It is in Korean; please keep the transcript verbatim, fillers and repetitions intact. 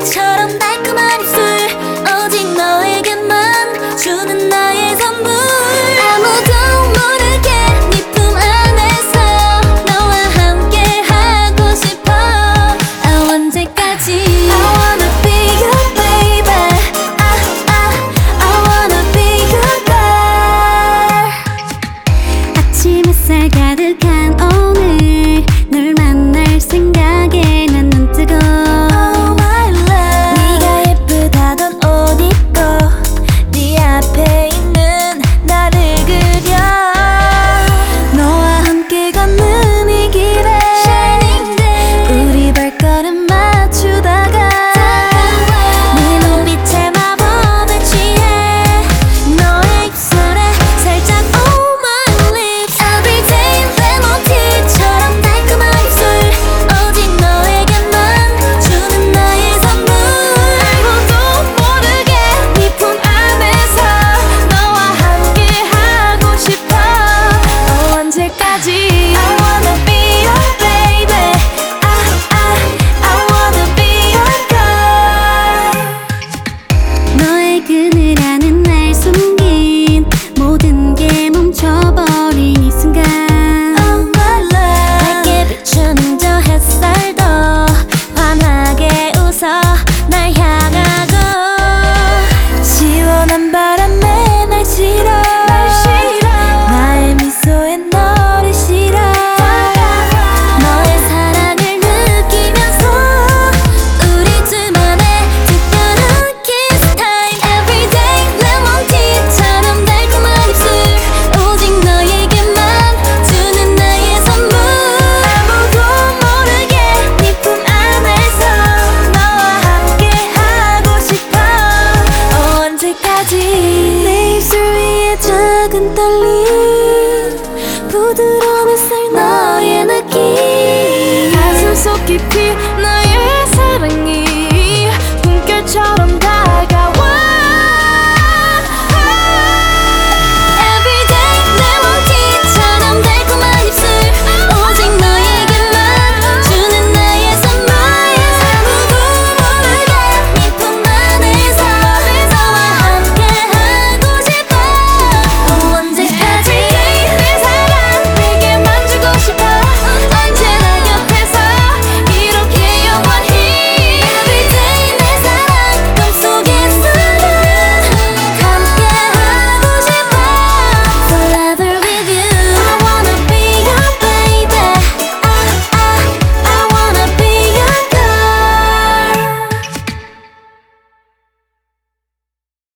티처럼 달콤한 입술 오직 너에게만 주는 나의 선물 아무도 모르게 네 품 안에서 너와 함께 하고 싶어 아 언제까지 I wanna be your baby 아, 아, I wanna be your girl 아침 햇살 가득한 오늘 널 만날 생각에 난 눈 뜨고 Oh my love 네가 예쁘다던 옷 입고 네 앞에 있는 나를 그려 너와 함께 걷는 이 길에 Shining day 우리 발걸음 맞추다가 네 눈빛에 마법에 취해 너의 입술에 살짝 Oh my lips Every day 레몬 티처럼 달콤한 입술 오직 너에게만 주는 나의 선물 아무도 모르게 네 품 안에서 너와 함께 하고 싶어 어 언제까지 I wanna be your baby 아, 아, I wanna be your girl 너의 그늘하는 날 숨긴 모든 게 멈춰버린 이 순간 Oh my love 밝게 비추는 저 햇살도 환하게 웃어 날 향하고 시원한 바람에 날 실어 나의 미소에 너를 실어 너의 사랑을 느끼면서 우리 둘만의 특별한 kiss time Every day 레몬 티처럼 달콤한 입술 오직 너에게만 주는 나의 선물 아무도 모르게 네 품 안에서 너와 함께 하고 싶어 어 언제까지 내 입술 위에 작은 떨림 부드러운 햇살 너의 느낌 가슴 속 깊이